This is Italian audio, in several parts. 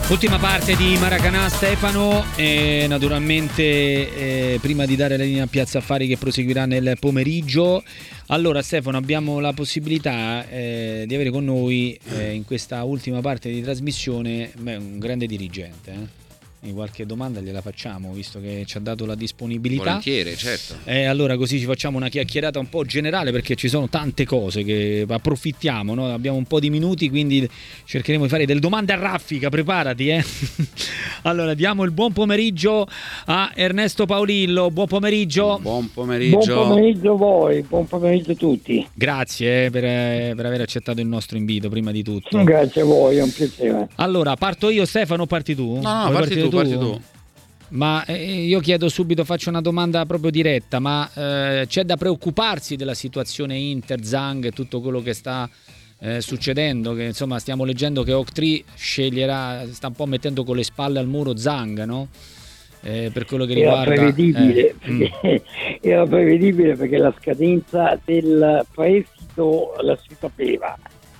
Ultima parte di Maracanã, Stefano, e naturalmente prima di dare la linea a Piazza Affari che proseguirà nel pomeriggio. Allora Stefano, abbiamo la possibilità di avere con noi in questa ultima parte di trasmissione un grande dirigente. Qualche domanda gliela facciamo, visto che ci ha dato la disponibilità. Volentieri, certo. Allora così ci facciamo una chiacchierata un po' generale, perché ci sono tante cose che approfittiamo, no? Abbiamo un po' di minuti, quindi cercheremo di fare delle domande a raffica, preparati. Allora diamo il buon pomeriggio a Ernesto Paolillo. Buon pomeriggio. Buon pomeriggio. Buon pomeriggio a voi, buon pomeriggio a tutti. Grazie per aver accettato il nostro invito, prima di tutto. Grazie a voi, è un piacere. Allora, parto io, Stefano, o parti tu? No, parti tu. Ma io chiedo subito, faccio una domanda proprio diretta, ma c'è da preoccuparsi della situazione Inter, Zhang e tutto quello che sta succedendo? Che insomma stiamo leggendo che Oaktree sta un po' mettendo con le spalle al muro Zhang, no? Per quello che riguarda... Era prevedibile perché la scadenza del prestito la si sapeva.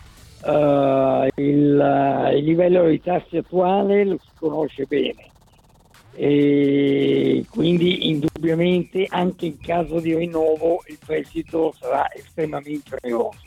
Il livello dei tassi attuale lo si conosce bene e quindi indubbiamente anche in caso di rinnovo il prestito sarà estremamente oneroso.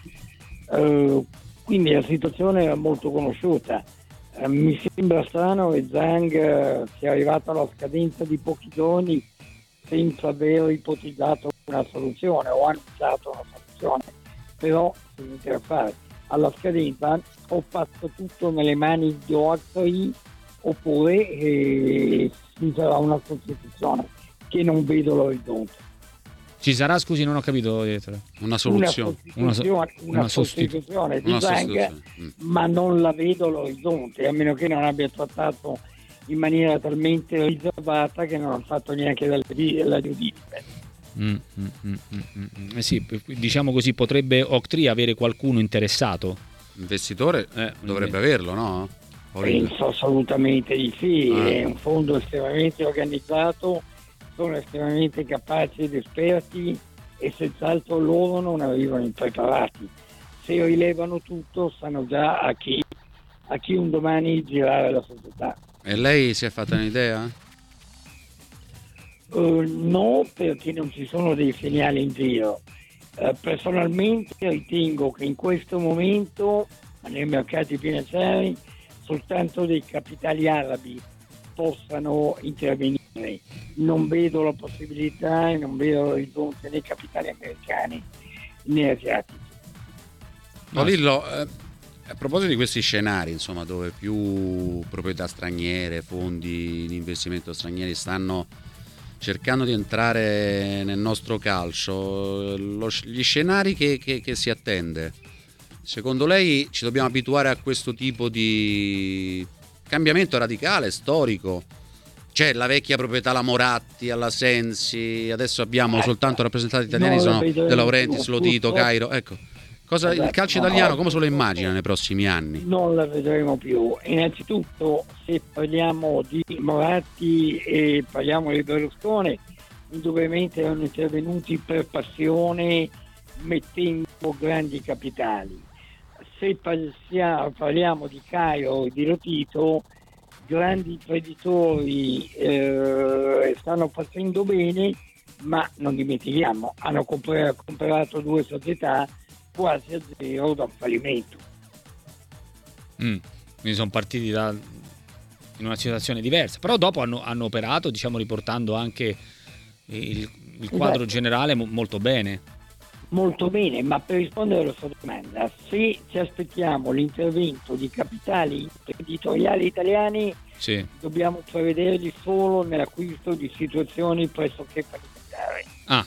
Quindi la situazione era molto conosciuta. Mi sembra strano che Zhang sia arrivato alla scadenza di pochi giorni senza aver ipotizzato una soluzione o annunciato una soluzione, però si inizia a fare alla scadenza ho fatto tutto nelle mani di Oaktree oppure ci sarà una sostituzione che non vedo l'orizzonte. Ci sarà, scusi, non ho capito. Una soluzione. Una sostituzione di Zhang, ma non la vedo l'orizzonte, a meno che non abbia trattato in maniera talmente riservata che non ha fatto neanche la giudizia. Sì, diciamo così, potrebbe Oaktree avere qualcuno interessato? Investitore dovrebbe averlo, no? Penso assolutamente di sì, è un fondo estremamente organizzato, sono estremamente capaci ed esperti e senz'altro loro non arrivano impreparati. Se rilevano tutto sanno già a chi un domani girare la società. E lei si è fatta un'idea? No, perché non ci sono dei segnali in giro. Personalmente ritengo che in questo momento nei mercati finanziari soltanto dei capitali arabi possano intervenire. Non vedo la possibilità e non vedo l'orizzonte nei capitali americani né asiatici. Paolillo, a proposito di questi scenari, insomma, dove più proprietà straniere, fondi di investimento stranieri stanno cercando di entrare nel nostro calcio, gli scenari che si attende, secondo lei ci dobbiamo abituare a questo tipo di cambiamento radicale, storico? C'è la vecchia proprietà, la Moratti, alla Sensi, adesso abbiamo soltanto rappresentanti italiani, sono De Laurentiis, Lotito, Cairo, ecco. Il calcio italiano come se lo immagina nei prossimi anni? Non la vedremo più. Innanzitutto, se parliamo di Moratti e parliamo di Berlusconi, indubbiamente erano intervenuti per passione mettendo grandi capitali. Se parliamo di Cairo e di Lotito, grandi creditori stanno facendo bene, ma non dimentichiamo, hanno comprato due società quasi a zero da un fallimento. Quindi sono partiti in una situazione diversa, però dopo hanno operato, diciamo, riportando anche il quadro generale molto bene. Molto bene, ma per rispondere alla sua domanda, se ci aspettiamo l'intervento di capitali imprenditoriali italiani, sì, dobbiamo prevederli solo nell'acquisto di situazioni pressoché fallimentari.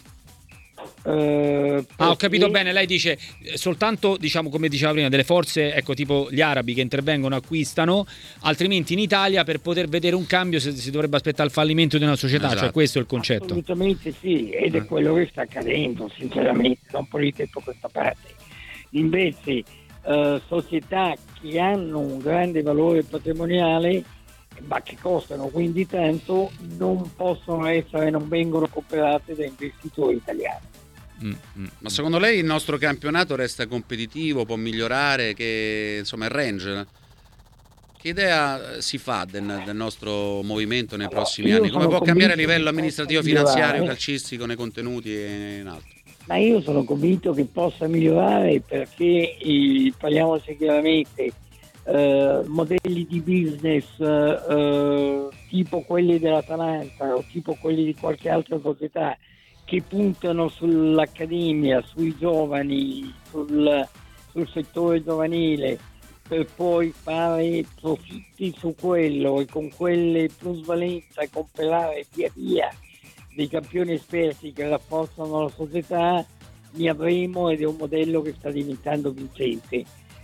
Ho capito bene, lei dice soltanto, diciamo, come diceva prima, delle forze, ecco, tipo gli arabi che intervengono, acquistano, altrimenti in Italia per poter vedere un cambio si dovrebbe aspettare il fallimento di una società, esatto. Cioè questo è il concetto. Assolutamente sì, ed è quello che sta accadendo sinceramente da un po' di tempo a questa parte. Invece società che hanno un grande valore patrimoniale ma che costano quindi tanto non vengono comprate da investitori italiani. Ma secondo lei il nostro campionato resta competitivo, può migliorare, che insomma il range che idea si fa del nostro movimento nei prossimi anni? Come può cambiare a livello amministrativo, finanziario, calcistico, nei contenuti e in altro? Ma io sono convinto che possa migliorare, perché parliamo sicuramente modelli di business tipo quelli dell'Atalanta o tipo quelli di qualche altra società che puntano sull'accademia, sui giovani, sul settore giovanile, per poi fare profitti su quello e con quelle plusvalenza comprare via via dei campioni esperti che rafforzano la società, ne avremo, ed è un modello che sta diventando vincente.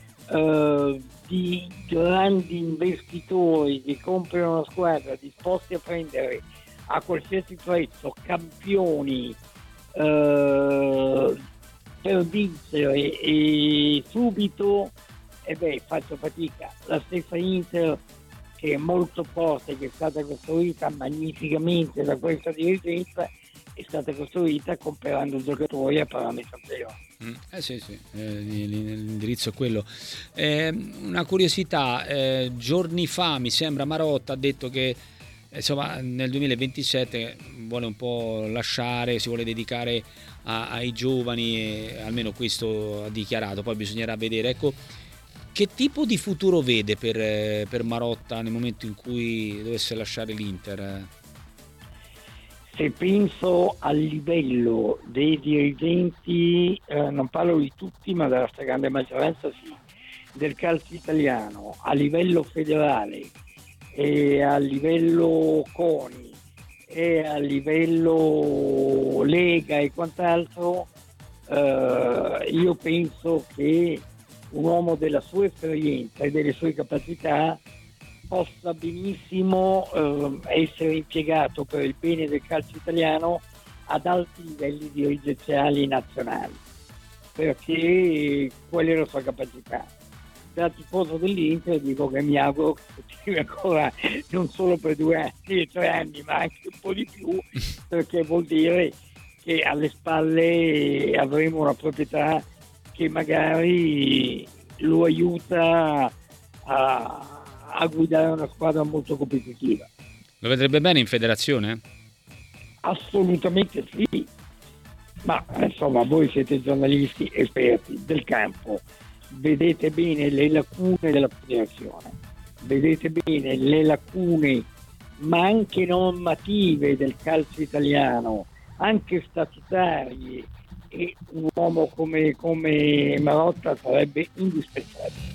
Di grandi investitori che comprano una squadra disposti a prendere a qualsiasi prezzo campioni per vincere e subito, faccio fatica. La stessa Inter, che è molto forte, che è stata costruita magnificamente da questa dirigenza, è stata costruita comprando giocatori a parametro zero. Sì, l'indirizzo è quello. Una curiosità, giorni fa mi sembra Marotta ha detto che insomma nel 2027 vuole un po' lasciare, si vuole dedicare ai giovani, e almeno questo ha dichiarato, poi bisognerà vedere. Ecco, che tipo di futuro vede per Marotta nel momento in cui dovesse lasciare l'Inter? Se penso al livello dei dirigenti, non parlo di tutti, ma della stragrande maggioranza sì, del calcio italiano, a livello federale e a livello CONI e a livello Lega e quant'altro, io penso che un uomo della sua esperienza e delle sue capacità possa benissimo essere impiegato per il bene del calcio italiano ad alti livelli dirigenziali nazionali, perché quella è la sua capacità. Da tifoso dell'Inter dico che mi auguro che continui ancora non solo per 2 anni, 3 anni, ma anche un po' di più, perché vuol dire che alle spalle avremo una proprietà che magari lo aiuta a guidare una squadra molto competitiva. Lo vedrebbe bene in federazione? Assolutamente sì, ma insomma voi siete giornalisti esperti del campo, vedete bene le lacune della federazione, vedete bene le lacune ma anche normative del calcio italiano, anche statutarie, e un uomo come Marotta sarebbe indispensabile.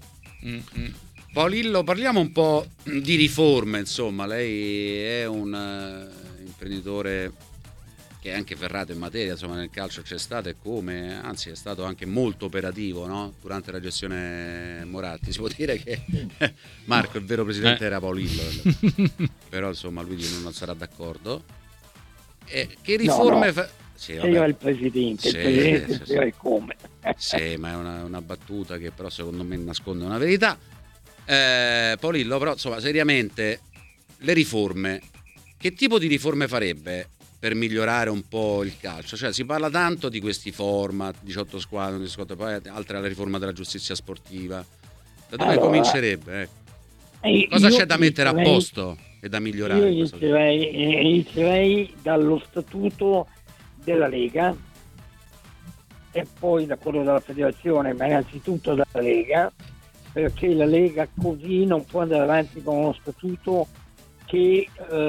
Paolillo, parliamo un po' di riforme, insomma, lei è un imprenditore che è anche ferrato in materia, insomma nel calcio c'è stato e come, anzi è stato anche molto operativo, no? Durante la gestione Moratti, si può dire che Marco, il vero presidente, era Paolillo, però insomma lui non sarà d'accordo. Che riforme no. Sì, io il presidente, il presidente sì. Come? Sì, ma è una battuta che però secondo me nasconde una verità. Paolillo, però insomma seriamente le riforme, che tipo di riforme farebbe per migliorare un po' il calcio? Cioè si parla tanto di questi format, 18 squadre, poi altre alla riforma della giustizia sportiva. Da dove comincerebbe? Cosa c'è da mettere a posto e da migliorare? Io inizierei dallo statuto della Lega e poi da quello della federazione, ma innanzitutto dalla Lega, perché la Lega così non può andare avanti con uno statuto che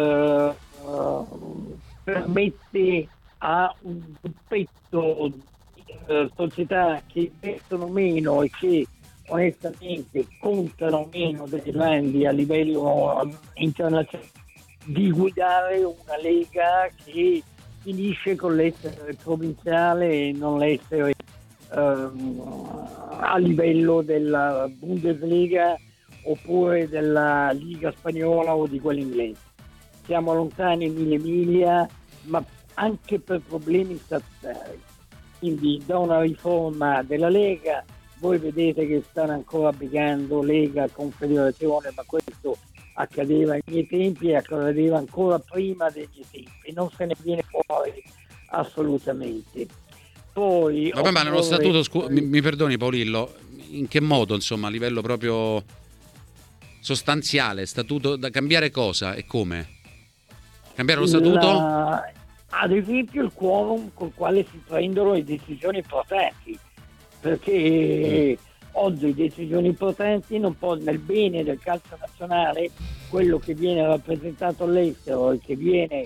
permette a un gruppetto di società che investono meno e che onestamente contano meno dei grandi a livello internazionale di guidare una Lega che finisce con l'essere provinciale e non l'essere a livello della Bundesliga oppure della Liga spagnola o di quella inglese. Siamo lontani 1000 miglia, ma anche per problemi statutari. Quindi da una riforma della Lega, voi vedete che stanno ancora applicando Lega Confederazione, ma questo accadeva ai miei tempi e accadeva ancora prima dei miei tempi, non se ne viene fuori assolutamente. Poi vabbè, ma nello statuto mi perdoni Paolillo, in che modo insomma a livello proprio sostanziale, statuto da cambiare cosa e come? Cambiare lo statuto? Ad esempio il quorum col quale si prendono le decisioni importanti, perché oggi decisioni importanti non può, nel bene del calcio nazionale, quello che viene rappresentato all'estero e che viene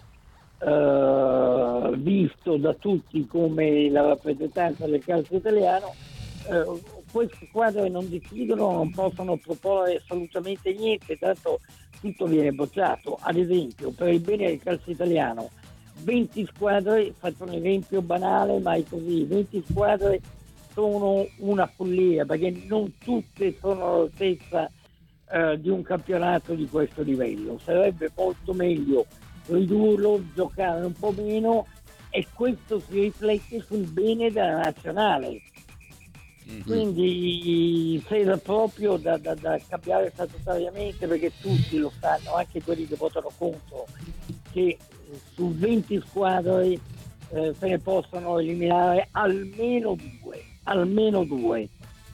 visto da tutti come la rappresentanza del calcio italiano, queste squadre non decidono, non possono proporre assolutamente niente, tanto tutto viene bocciato. Ad esempio, per il bene del calcio italiano, 20 squadre, faccio un esempio banale ma è così, 20 squadre sono una follia, perché non tutte sono all'altezza di un campionato di questo livello. Sarebbe molto meglio ridurlo, giocare un po' meno, e questo si riflette sul bene della nazionale. Quindi c'era proprio da cambiare statutariamente, perché tutti lo sanno, anche quelli che votano contro, che su 20 squadre se ne possono eliminare almeno due,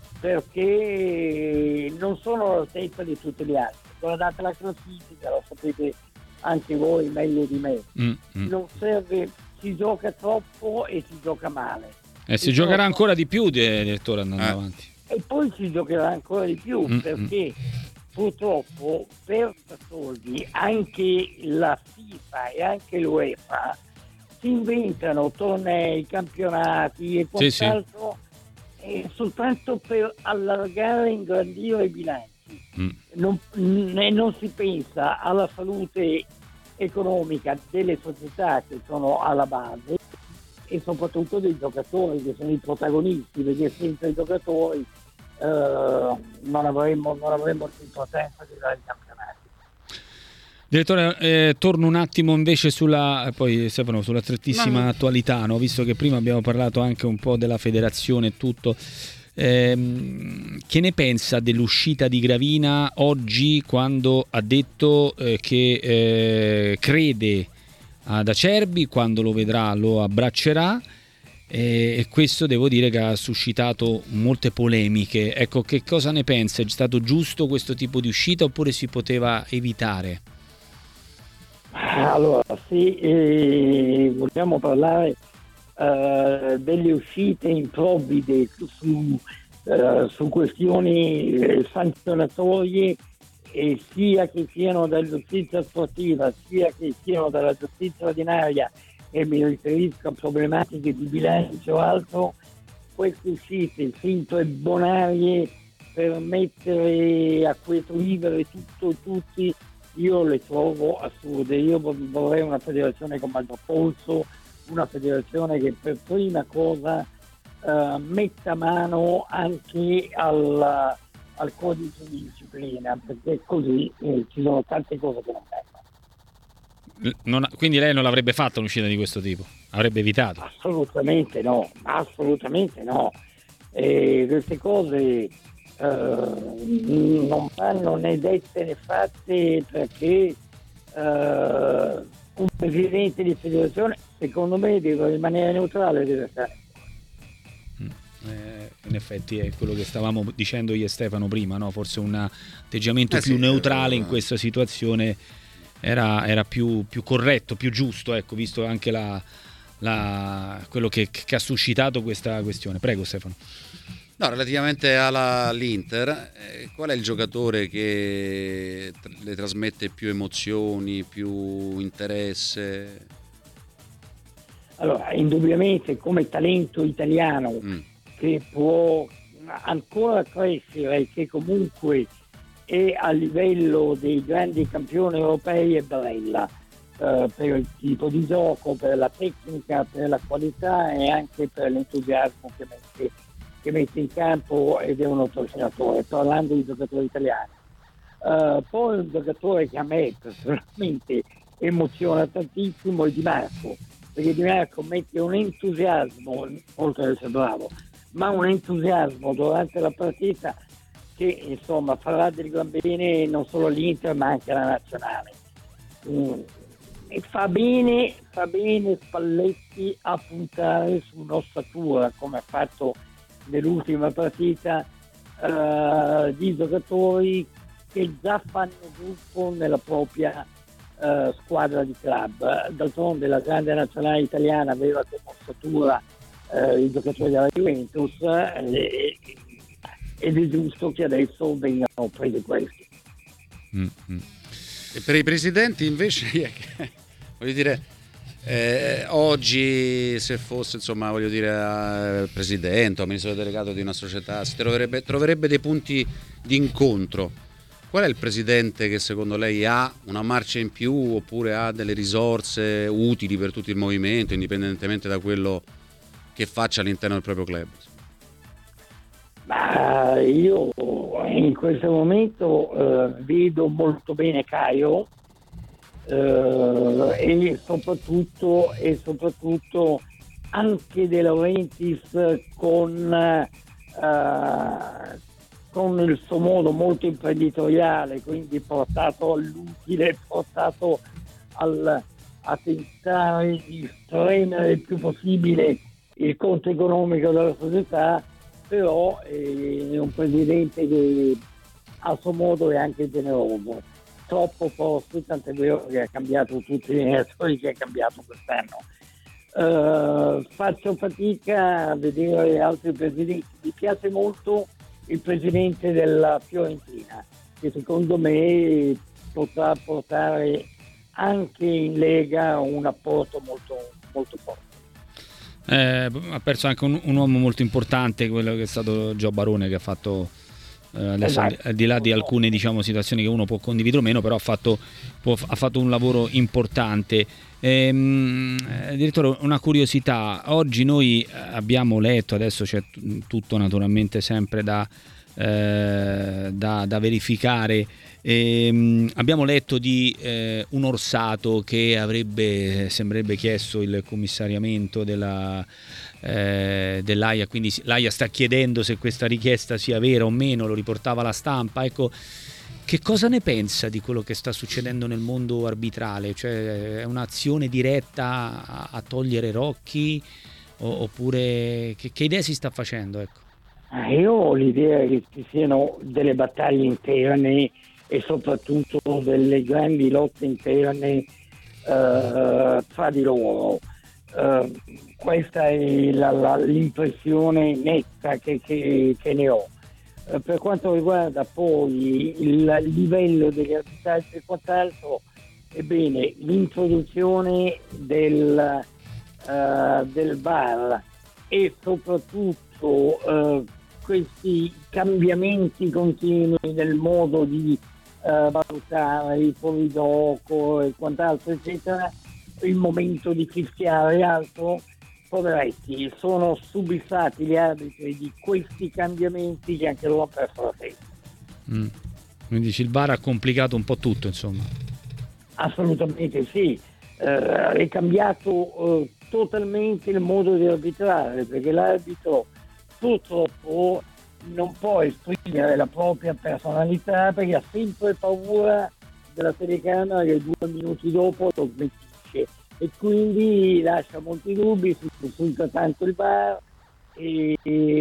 perché non sono all'altezza di tutti gli altri. Guardate la classifica, lo sapete anche voi meglio di me. Non serve, si gioca troppo e si gioca male. Si giocherà ancora di più, direttore, andando avanti. E poi si giocherà ancora di più, perché purtroppo per soldi anche la FIFA e anche l'UEFA si inventano tornei, campionati e quant'altro soltanto per allargare e ingrandire i bilanci. Non si pensa alla salute economica delle società che sono alla base e soprattutto dei giocatori, che sono i protagonisti, perché senza i giocatori non avremmo l'importanza di dare i campionati. Direttore, torno un attimo invece sulla strettissima attualità, no? Visto che prima abbiamo parlato anche un po' della federazione e tutto. Che ne pensa dell'uscita di Gravina oggi, quando ha detto che crede ad Acerbi, quando lo vedrà lo abbraccerà, e questo devo dire che ha suscitato molte polemiche. Ecco, che cosa ne pensa? È stato giusto questo tipo di uscita oppure si poteva evitare? Allora, se vogliamo parlare delle uscite improvvide su questioni sanzionatorie, sia che siano dalla giustizia sportiva sia che siano dalla giustizia ordinaria, e mi riferisco a problematiche di bilancio o altro, queste uscite finte e bonarie per mettere a quieto vivere tutto e tutti, io le trovo assurde. Io vorrei una federazione con maggior polso, una federazione che per prima cosa metta mano anche al codice di disciplina, perché così ci sono tante cose che non vengono. Quindi lei non l'avrebbe fatta un'uscita di questo tipo? Avrebbe evitato? Assolutamente no. Queste cose non vanno né dette né fatte, perché un presidente di federazione, secondo me, deve rimanere neutrale, deve stare. In effetti è quello che stavamo dicendo io e Stefano prima, no? Forse un atteggiamento più neutrale in questa situazione era più corretto, più giusto, ecco, visto anche quello che ha suscitato questa questione. Prego Stefano. No, relativamente all'Inter, qual è il giocatore che le trasmette più emozioni, più interesse? Allora, indubbiamente come talento italiano che può ancora crescere, che comunque è a livello dei grandi campioni europei, è Barella, per il tipo di gioco, per la tecnica, per la qualità e anche per l'entusiasmo che mette in campo, ed è un ottocinatore, parlando di giocatori italiani. Poi un giocatore che a me personalmente emoziona tantissimo è Di Marco, perché Di Marco mette un entusiasmo, oltre ad essere bravo, ma un entusiasmo durante la partita che insomma farà del gran bene non solo all'Inter ma anche alla nazionale. E fa bene Spalletti a puntare su un'ossatura, come ha fatto nell'ultima partita, di giocatori che già fanno gruppo nella propria squadra di club. D'altronde la grande nazionale italiana aveva come ossatura i giocatori della Juventus ed è giusto che adesso vengano presi questi. E per i presidenti invece voglio dire, oggi se fosse presidente o amministratore delegato di una società si troverebbe dei punti di incontro. Qual è il presidente che secondo lei ha una marcia in più oppure ha delle risorse utili per tutto il movimento, indipendentemente da quello che faccia all'interno del proprio club? Ma io in questo momento vedo molto bene Caio e soprattutto anche De Laurentiis con il suo modo molto imprenditoriale, quindi portato all'utile, portato a tentare di spremere il più possibile il conto economico della società, però è un presidente che a suo modo è anche generoso, troppo forse, tant'è vero che ha cambiato tutti gli allenatori che ha cambiato quest'anno. Faccio fatica a vedere altri presidenti. Mi piace molto il presidente della Fiorentina, che secondo me potrà portare anche in Lega un apporto molto, molto forte. Ha perso anche un uomo molto importante, quello che è stato Gio Barone, che ha fatto adesso, al di là di alcune situazioni che uno può condividere o meno, però ha fatto un lavoro importante. Direttore, una curiosità: oggi noi abbiamo letto, adesso c'è tutto naturalmente sempre da verificare, abbiamo letto di un Orsato che sembrerebbe chiesto il commissariamento dell'AIA, quindi l'AIA sta chiedendo se questa richiesta sia vera o meno, lo riportava la stampa. Ecco, che cosa ne pensa di quello che sta succedendo nel mondo arbitrale? Cioè, è un'azione diretta a togliere Rocchi oppure che idee si sta facendo? Ecco. Io ho l'idea che ci siano delle battaglie interne e soprattutto delle grandi lotte interne tra di loro. Questa è l'impressione netta che ne ho. Per quanto riguarda poi il livello degli arbitraggi e quant'altro, ebbene, l'introduzione del VAR e soprattutto questi cambiamenti continui nel modo di valutare i fuori gioco e quant'altro eccetera, il momento di fischiare e altro, poveretti, sono subissati gli arbitri di questi cambiamenti che anche loro hanno perso la testa. Quindi il VAR ha complicato un po' tutto, insomma. Assolutamente sì, è cambiato totalmente il modo di arbitrare, perché l'arbitro purtroppo non può esprimere la propria personalità perché ha sempre paura della telecamera che 2 minuti dopo lo smentisce e quindi lascia molti dubbi, si consulta tanto il VAR e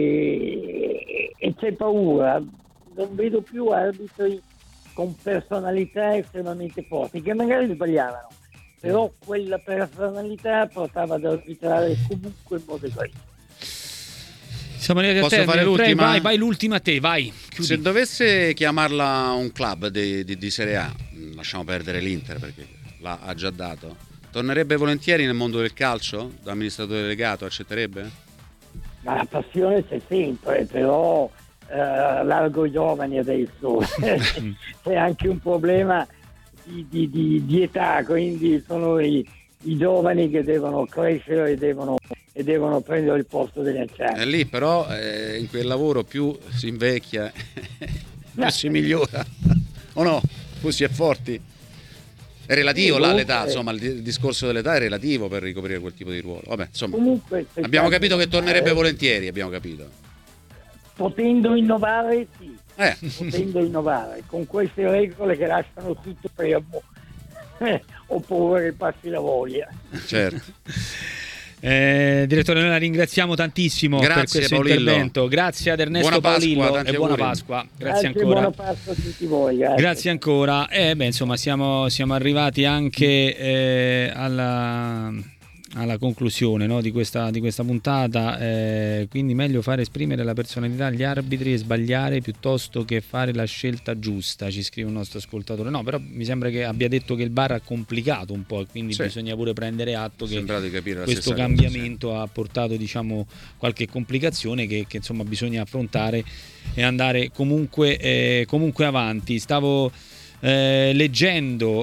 c'è paura. Non vedo più arbitri con personalità estremamente forti, che magari sbagliavano, però quella personalità portava ad arbitrare comunque in modo corretto. Siamo arrivati a Posso fare l'ultima? Vai l'ultima a te, vai. Chiudi. Se dovesse chiamarla un club di Serie A, lasciamo perdere l'Inter perché l'ha già dato, tornerebbe volentieri nel mondo del calcio? Da amministratore delegato accetterebbe? Ma la passione c'è sempre, però largo i giovani adesso. C'è anche un problema di età, quindi sono i giovani che devono crescere e devono prendere il posto degli anziani. È lì però in quel lavoro più si invecchia più si migliora o no? Più si è forti. È relativo l'età, insomma il discorso dell'età è relativo per ricoprire quel tipo di ruolo. Vabbè, insomma, comunque, abbiamo capito che tornerebbe volentieri, abbiamo capito. Potendo innovare, sì. Potendo innovare con queste regole che lasciano tutto fermo oppure che passi la voglia. Certo. Direttore, noi la ringraziamo tantissimo per questo intervento. Grazie ad Ernesto Paolillo e buona Pasqua. Grazie ancora. Buona Pasqua a tutti voi. Grazie ancora. Insomma, siamo arrivati anche alla conclusione, no, di questa puntata, quindi meglio fare esprimere la personalità degli arbitri e sbagliare piuttosto che fare la scelta giusta, ci scrive un nostro ascoltatore. No, però mi sembra che abbia detto che il VAR ha complicato un po' e quindi bisogna pure prendere atto che questo cambiamento ha portato, diciamo, qualche complicazione che insomma bisogna affrontare e andare comunque avanti. Stavo leggendo,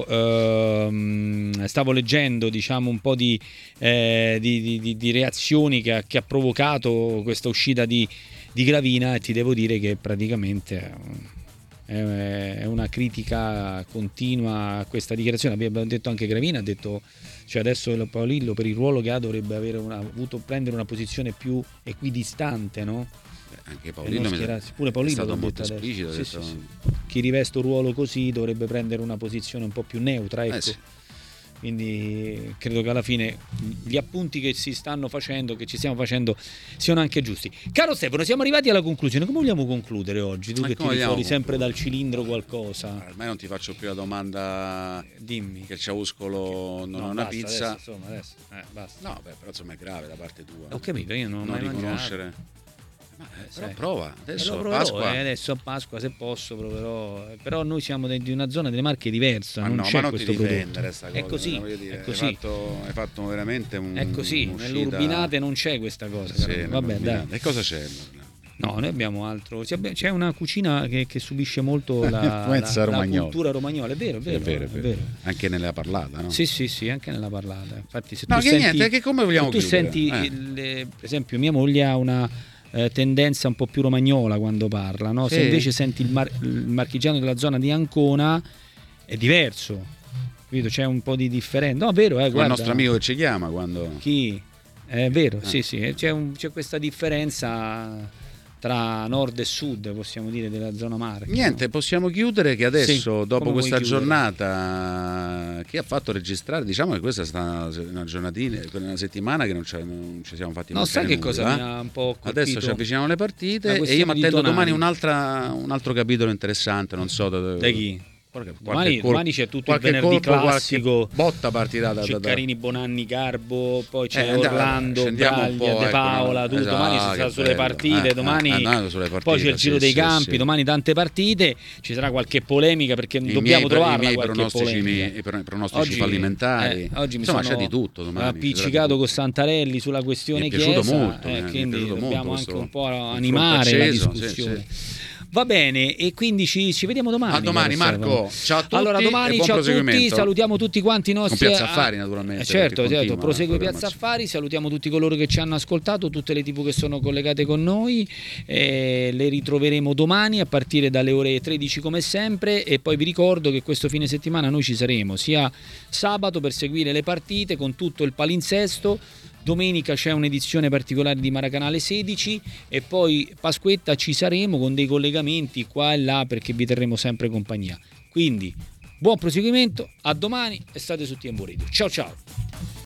diciamo, un po' di reazioni che ha provocato questa uscita di Gravina, e ti devo dire che praticamente è una critica continua a questa dichiarazione. Abbiamo detto anche Gravina, ha detto, cioè adesso Paolillo per il ruolo che ha dovrebbe avere prendere una posizione più equidistante, no? Anche Paolillo pure Paolillo è stato molto esplicito. Sì. Chi riveste un ruolo così dovrebbe prendere una posizione un po' più neutra, ecco. Sì. Quindi credo che alla fine gli appunti che ci stiamo facendo siano anche giusti. Caro Stefano, siamo arrivati alla conclusione. Come vogliamo concludere oggi? Tu che tiri fuori sempre dal cilindro qualcosa. Ormai non ti faccio più la domanda. Dimmi. Che il Ciauscolo non è una pizza. Adesso, basta. No, però insomma è grave da parte tua. Ho capito, io non riconoscere. Però prova adesso a Pasqua se posso proverò, però noi siamo di una zona delle Marche diversa, non c'è non questo ti difendere sta cosa, è così. Hai fatto veramente è così, nell'Urbinate non c'è questa cosa, vabbè, dai. E cosa c'è? No, noi abbiamo altro. C'è una cucina che subisce molto la cultura romagnola, è vero. Anche nella parlata, no? Sì, anche nella parlata. Infatti, se che come vogliamo tu senti, per esempio, mia moglie ha una tendenza un po' più romagnola quando parla, no? Se invece senti il marchigiano della zona di Ancona è diverso, capito? C'è un po' di differenza. No, vero, guarda. Il nostro amico che ci chiama quando. Chi? È vero, sì, c'è questa differenza tra nord e sud, possiamo dire, della zona Marche. Niente, possiamo chiudere che adesso, dopo questa giornata che ha fatto registrare, diciamo che questa è stata una giornatina, una settimana che non ci siamo fatti mancare. Sai che nulla. Cosa mi ha un po' colpito? Adesso ci avviciniamo alle partite e io mi attendo domani un altro capitolo interessante, non so da chi? Domani c'è tutto il venerdì classico, botta partirà da Ceccarini, Bonanni, Garbo, poi c'è Orlando, Braglia, De Paola, tutto. Domani si sarà sulle partite, domani poi c'è il giro dei campi, domani tante partite, ci sarà qualche polemica perché dobbiamo trovarla qualche polemica. I pronostici fallimentari, oggi insomma c'è di tutto domani. Ho appiccicato con Santarelli sulla questione Chiesa, molto, quindi dobbiamo anche un po' animare la discussione. Va bene, e quindi ci vediamo domani. A domani, Marco. Ciao a tutti. Allora, domani ciao a tutti, salutiamo tutti quanti i nostri. Con Piazza Affari, naturalmente. Certo, prosegue Piazza Affari. Salutiamo tutti coloro che ci hanno ascoltato, tutte le TV che sono collegate con noi. Le ritroveremo domani a partire dalle ore 13 come sempre. E poi vi ricordo che questo fine settimana noi ci saremo sia sabato per seguire le partite con tutto il palinsesto. Domenica c'è un'edizione particolare di Maracanale 16 e poi Pasquetta ci saremo con dei collegamenti qua e là perché vi terremo sempre compagnia. Quindi buon proseguimento, a domani e state su TMO Radio. Ciao ciao!